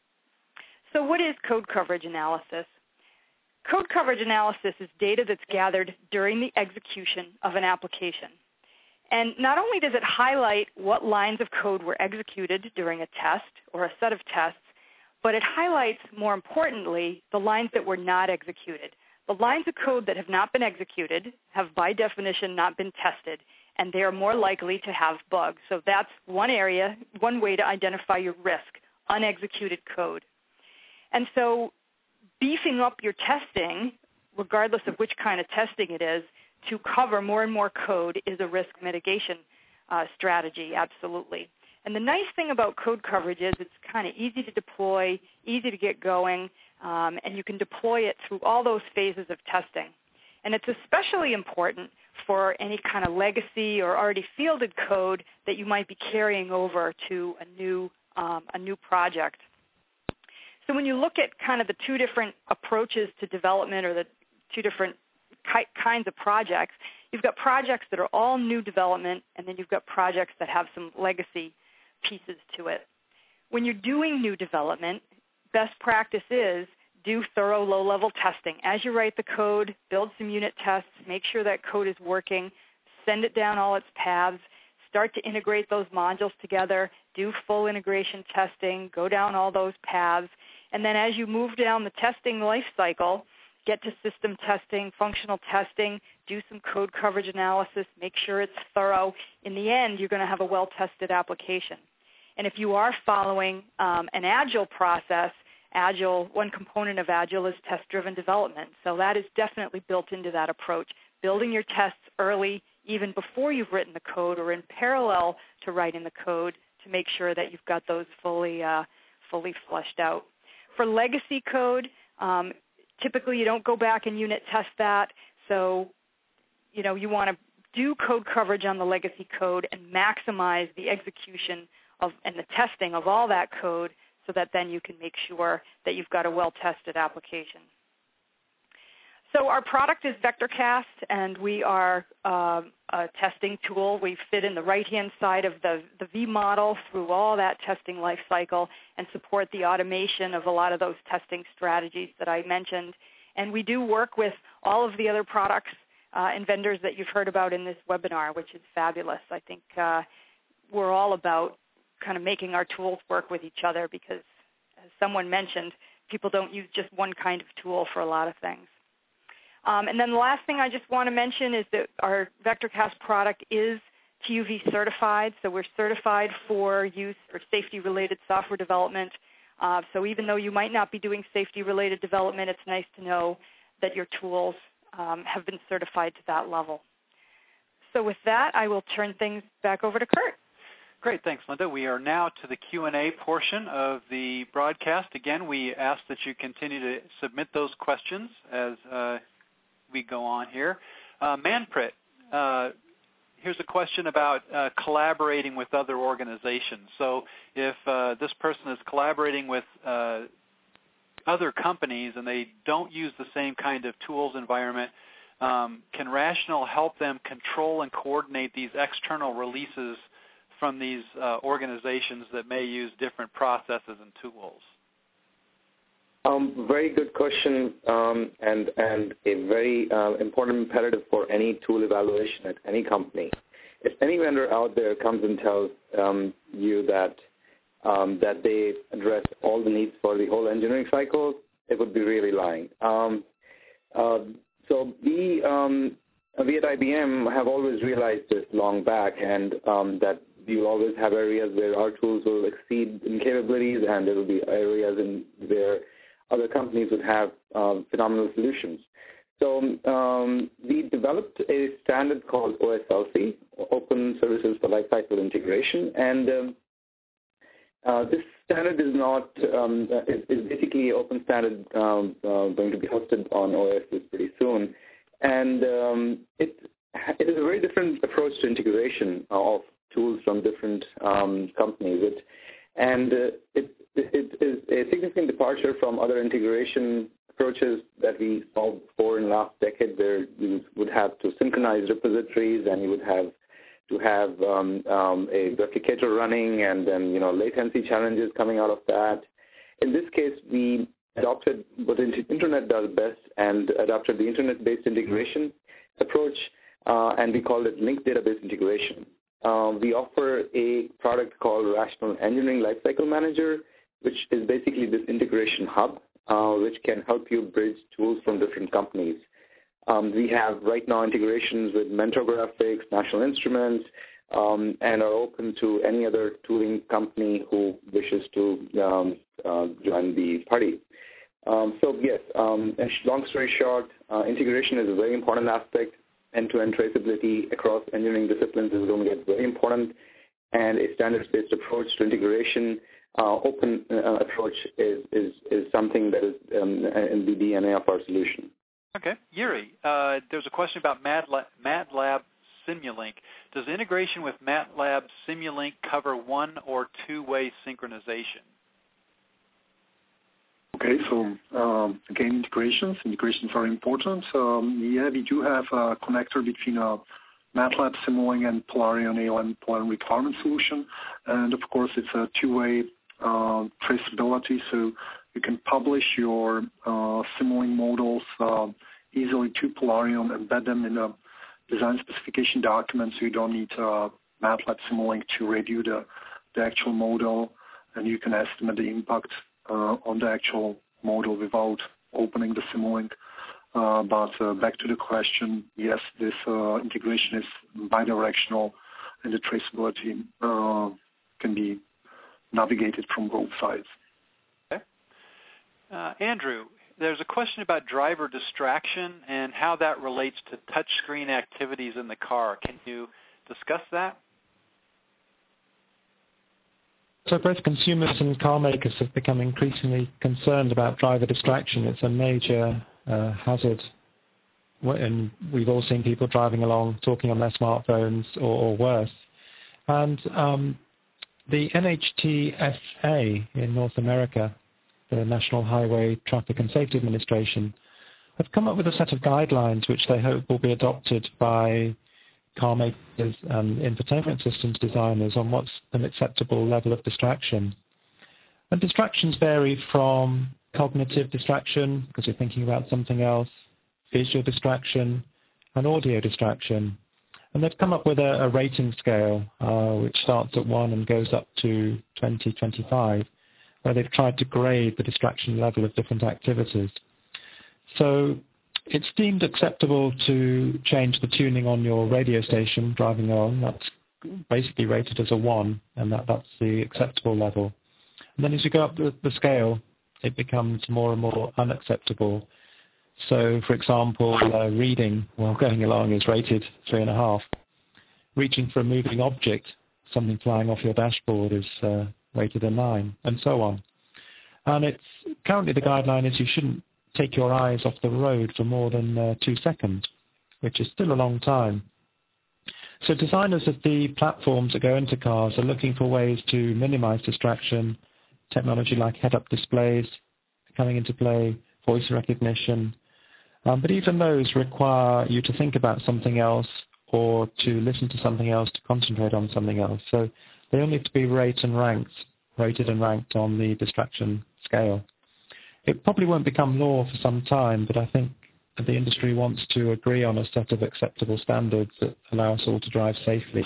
[SPEAKER 5] So what is code coverage analysis? Code coverage analysis is data that's gathered during the execution of an application. And not only does it highlight what lines of code were executed during a test or a set of tests, but it highlights, more importantly, the lines that were not executed. The lines of code that have not been executed have by definition not been tested, and they are more likely to have bugs. So that's one area, one way to identify your risk, unexecuted code. And so beefing up your testing, regardless of which kind of testing it is, to cover more and more code is a risk mitigation strategy, absolutely. And the nice thing about code coverage is it's kind of easy to deploy, easy to get going, and you can deploy it through all those phases of testing. And it's especially important for any kind of legacy or already fielded code that you might be carrying over to a new project. So when you look at kind of the two different approaches to development or the two different kinds of projects, you've got projects that are all new development, and then you've got projects that have some legacy pieces to it. When you're doing new development, best practice is do thorough low-level testing. As you write the code, build some unit tests, make sure that code is working, send it down all its paths, start to integrate those modules together, do full integration testing, go down all those paths, and then as you move down the testing life cycle, get to system testing, functional testing, do some code coverage analysis, make sure it's thorough. In the end, you're going to have a well-tested application. And if you are following an Agile process, one component of Agile is test-driven development. So that is definitely built into that approach, building your tests early, even before you've written the code or in parallel to writing the code to make sure that you've got those fully fleshed out. For legacy code, typically you don't go back and unit test that. So you want to do code coverage on the legacy code and maximize the execution and the testing of all that code so that then you can make sure that you've got a well-tested application. So our product is VectorCast, and we are a testing tool. We fit in the right-hand side of the V model through all that testing life cycle and support the automation of a lot of those testing strategies that I mentioned. And we do work with all of the other products and vendors that you've heard about in this webinar, which is fabulous. I think we're all about kind of making our tools work with each other because, as someone mentioned, people don't use just one kind of tool for a lot of things. And then the last thing I just want to mention is that our VectorCast product is TÜV certified. So we're certified for use for safety-related software development. So even though you might not be doing safety-related development, it's nice to know that your tools have been certified to that level. So with that, I will turn things back over to Kurt.
[SPEAKER 1] Great. Thanks, Linda. We are now to the Q&A portion of the broadcast. Again, we ask that you continue to submit those questions as we go on here. Manpreet, here's a question about collaborating with other organizations. So if this person is collaborating with other companies and they don't use the same kind of tools environment, can Rational help them control and coordinate these external releases from these organizations that may use different processes and tools?
[SPEAKER 2] Very good question, and a very important imperative for any tool evaluation at any company. If any vendor out there comes and tells you that they address all the needs for the whole engineering cycle, it would be really lying. So we at IBM have always realized this long back, and that you always have areas where our tools will exceed in capabilities, and there will be areas where other companies would have phenomenal solutions. So we developed a standard called OSLC, Open Services for Lifecycle Integration, and This standard is not is basically open standard going to be hosted on OSS pretty soon, and it is a very different approach to integration of tools from different companies. It is a significant departure from other integration approaches that we saw before in the last decade, where you would have to synchronize repositories and you would have to have a replicator running, and then latency challenges coming out of that. In this case, we adopted what the Internet does best and adopted the Internet-based integration approach, and we called it linked database integration. We offer a product called Rational Engineering Lifecycle Manager, which is basically this integration hub, which can help you bridge tools from different companies. We have right now integrations with Mentor Graphics, National Instruments, and are open to any other tooling company who wishes to join the party. So yes, long story short, integration is a very important aspect. End-to-end traceability across engineering disciplines is going to get very important, and a standards-based approach to integration, open approach is something that is in the DNA of our solution.
[SPEAKER 1] Okay. Yuri, there's a question about MATLAB Simulink. Does integration with MATLAB Simulink cover one- or two-way synchronization?
[SPEAKER 3] Okay, so again, integrations are important. Yeah, we do have a connector between MATLAB Simulink and Polarion ALM Polarion requirement solution, and of course it's a two-way traceability, so you can publish your Simulink models easily to Polarion, embed them in a design specification document, so you don't need MATLAB Simulink to review the actual model, and you can estimate the impact on the actual model without opening the Simulink. But back to the question, yes, this integration is bidirectional, and the traceability can be navigated from both sides.
[SPEAKER 1] Okay. Andrew, there's a question about driver distraction and how that relates to touchscreen activities in the car. Can you discuss that?
[SPEAKER 4] So both consumers and car makers have become increasingly concerned about driver distraction. It's a major hazard, and we've all seen people driving along, talking on their smartphones or worse. And the NHTSA in North America, the National Highway Traffic and Safety Administration, have come up with a set of guidelines which they hope will be adopted by car makers and infotainment systems designers on what's an acceptable level of distraction. And distractions vary from cognitive distraction, because you're thinking about something else, visual distraction, and audio distraction. And they've come up with a rating scale, which starts at 1 and goes up to 20, 25, where they've tried to grade the distraction level of different activities. So it's deemed acceptable to change the tuning on your radio station driving along. That's basically rated as a 1, and that's the acceptable level. And then as you go up the scale, it becomes more and more unacceptable. So, for example, reading while going along is rated 3.5. Reaching for a moving object, something flying off your dashboard, is rated a 9, and so on. And it's currently the guideline is you shouldn't take your eyes off the road for more than 2 seconds, which is still a long time. So designers of the platforms that go into cars are looking for ways to minimize distraction. Technology like head-up displays coming into play, voice recognition. But even those require you to think about something else or to listen to something else, to concentrate on something else. So they all need to be rated and ranked on the distraction scale. It probably won't become law for some time, but I think the industry wants to agree on a set of acceptable standards that allow us all to drive safely.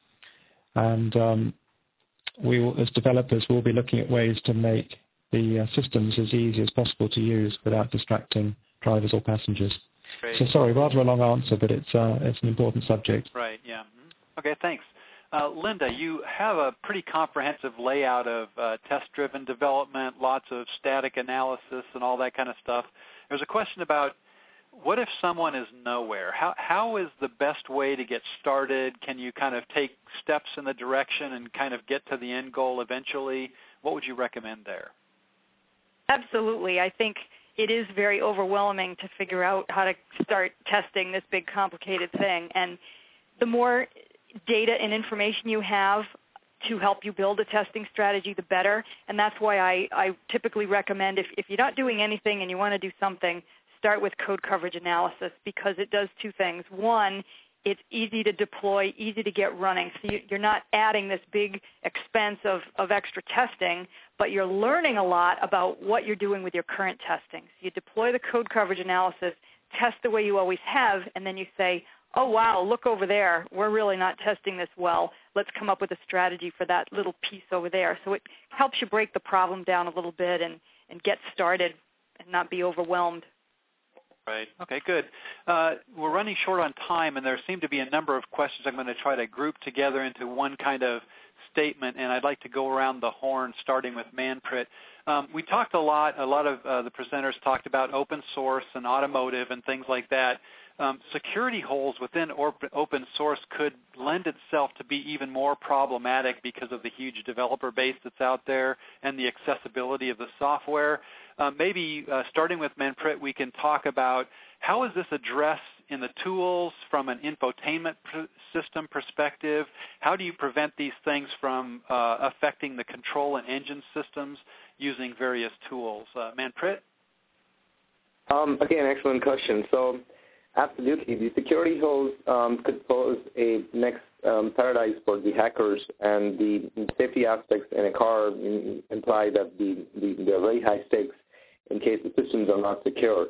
[SPEAKER 4] And we, as developers, will be looking at ways to make the systems as easy as possible to use without distracting drivers or passengers.
[SPEAKER 1] Great.
[SPEAKER 4] So sorry, rather a long answer, but it's an important subject.
[SPEAKER 1] Right, yeah. Okay, thanks. Linda, you have a pretty comprehensive layout of test-driven development, lots of static analysis and all that kind of stuff. There's a question about what if someone is nowhere? How is the best way to get started? Can you kind of take steps in the direction and kind of get to the end goal eventually? What would you recommend there?
[SPEAKER 5] Absolutely. I think it is very overwhelming to figure out how to start testing this big complicated thing. And the more data and information you have to help you build a testing strategy, the better. And that's why I typically recommend if you're not doing anything and you want to do something, start with code coverage analysis, because it does two things. One, it's easy to deploy, easy to get running. So you're not adding this big expense of extra testing, but you're learning a lot about what you're doing with your current testing. So you deploy the code coverage analysis, test the way you always have, and then you say, oh, wow, look over there. We're really not testing this well. Let's come up with a strategy for that little piece over there. So it helps you break the problem down a little bit and get started and not be overwhelmed.
[SPEAKER 1] Right. Okay, good. We're running short on time, and there seem to be a number of questions I'm going to try to group together into one kind of statement, and I'd like to go around the horn, starting with Manpreet. We talked a lot of the presenters talked about open source and automotive and things like that. Security holes within open source could lend itself to be even more problematic because of the huge developer base that's out there and the accessibility of the software. Maybe starting with Manpreet, we can talk about how is this addressed in the tools from an infotainment system perspective? How do you prevent these things from affecting the control and engine systems using various tools? Manpreet?
[SPEAKER 2] Again, excellent question. So absolutely, the security holes could pose a next paradise for the hackers, and the safety aspects in a car imply that there are very high stakes in case the systems are not secure.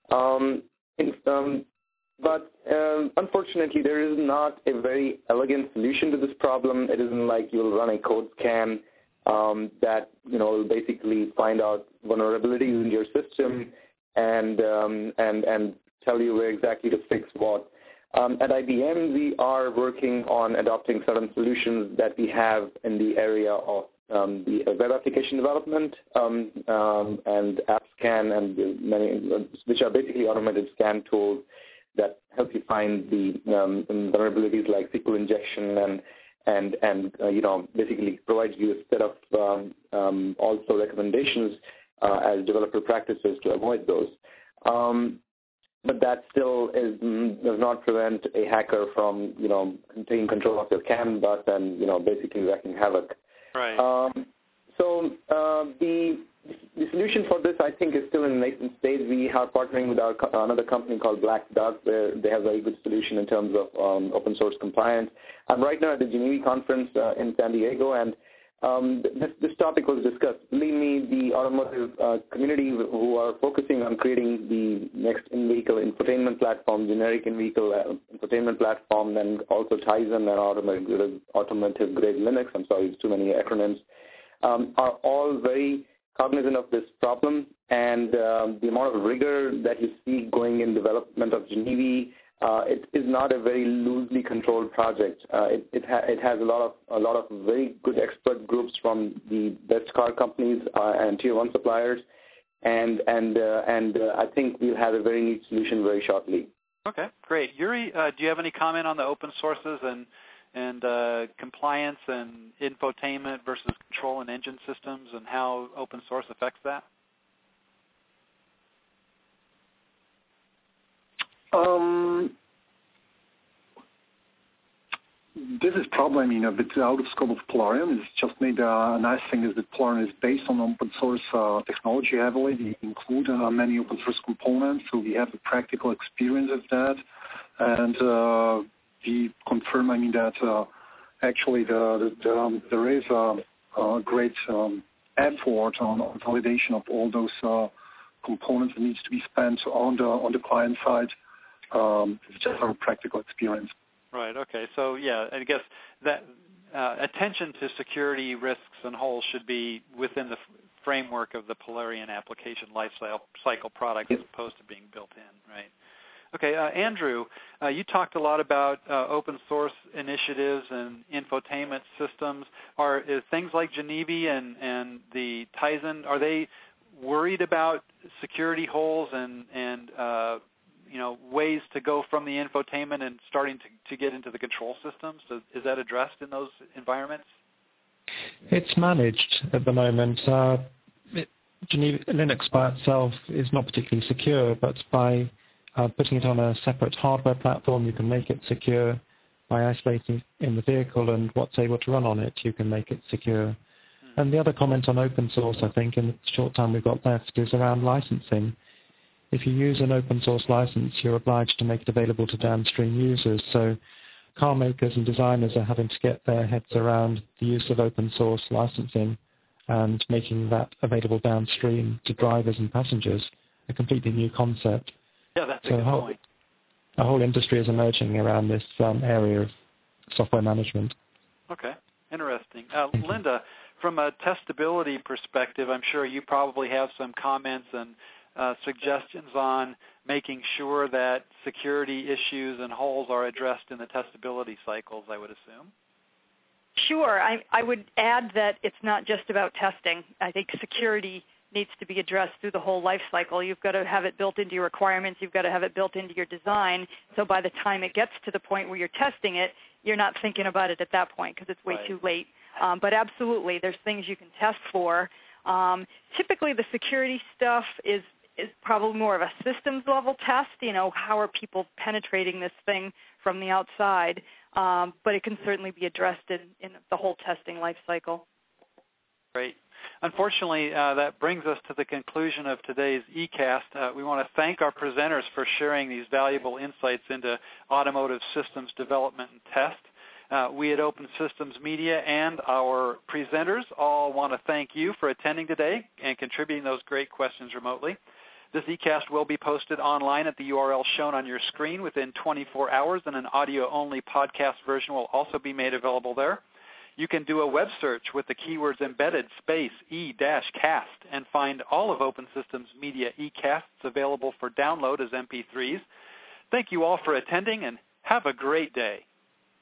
[SPEAKER 2] But unfortunately, there is not a very elegant solution to this problem. It isn't like you'll run a code scan that will basically find out vulnerabilities in your system and tell you where exactly to fix what. At IBM, we are working on adopting certain solutions that we have in the area of the web application development and app scan, and many, which are basically automated scan tools that help you find the vulnerabilities like SQL injection and basically provides you a set of also recommendations as developer practices to avoid those. But that still does not prevent a hacker from, taking control of your CAN bus and, basically wreaking havoc.
[SPEAKER 1] Right.
[SPEAKER 2] So the solution for this, I think, is still in the nascent stage. We are partnering with another company called Black Duck, where they have a very good solution in terms of open source compliance. I'm right now at the Geneva conference in San Diego, and this topic was discussed. Believe me, the automotive community who are focusing on creating the next in-vehicle infotainment platform, generic in-vehicle infotainment platform, and also Tizen and automotive-grade Linux, I'm sorry, it's too many acronyms, are all very cognizant of this problem, and the amount of rigor that you see going in development of Geneva, it is not a very loosely controlled project. It has a lot of very good expert groups from the best car companies and tier 1 suppliers, and I think we'll have a very neat solution very shortly.
[SPEAKER 1] Okay, great. Yuri, do you have any comment on the open sources and compliance and infotainment versus control and engine systems and how open source affects that?
[SPEAKER 3] This is probably, a bit out of scope of Polarion. It's just maybe a nice thing is that Polarion is based on open source technology heavily. We include many open source components, so we have a practical experience of that. And we confirm, that actually there is a great effort on validation of all those components that needs to be spent on the client side. It's just our practical experience.
[SPEAKER 1] Right. Okay. So yeah, I guess that attention to security risks and holes should be within the framework of the Polarion application lifecycle product as opposed to being built in. Right. Okay. Andrew, you talked a lot about open source initiatives and infotainment systems. Is things like Geneva and the Tizen, are they worried about security holes and ways to go from the infotainment and starting to get into the control systems? So is that addressed in those environments?
[SPEAKER 4] It's managed at the moment. Geneva Linux by itself is not particularly secure, but by putting it on a separate hardware platform, you can make it secure. By isolating in the vehicle and what's able to run on it, you can make it secure. And the other comment on open source, I think, in the short time we've got left, is around licensing. If you use an open source license, you're obliged to make it available to downstream users. So car makers and designers are having to get their heads around the use of open source licensing and making that available downstream to drivers and passengers, a completely new concept.
[SPEAKER 1] Yeah, that's a good point.
[SPEAKER 4] A whole industry is emerging around this area of software management.
[SPEAKER 1] Okay, interesting. Linda, from a testability perspective, I'm sure you probably have some comments and suggestions on making sure that security issues and holes are addressed in the testability cycles, I would assume.
[SPEAKER 5] Sure. I would add that it's not just about testing. I think security needs to be addressed through the whole life cycle. You've got to have it built into your requirements. You've got to have it built into your design. So by the time it gets to the point where you're testing it, you're not thinking about it at that point because it's way too late. But absolutely, there's things you can test for. Typically, the security stuff is probably more of a systems level test. How are people penetrating this thing from the outside? But it can certainly be addressed in the whole testing life cycle.
[SPEAKER 1] Great. Unfortunately, that brings us to the conclusion of today's eCast. We want to thank our presenters for sharing these valuable insights into automotive systems development and test. We at Open Systems Media and our presenters all want to thank you for attending today and contributing those great questions remotely. This eCast will be posted online at the URL shown on your screen within 24 hours, and an audio-only podcast version will also be made available there. You can do a web search with the keywords embedded space e-cast and find all of Open Systems Media eCasts available for download as MP3s. Thank you all for attending, and have a great day.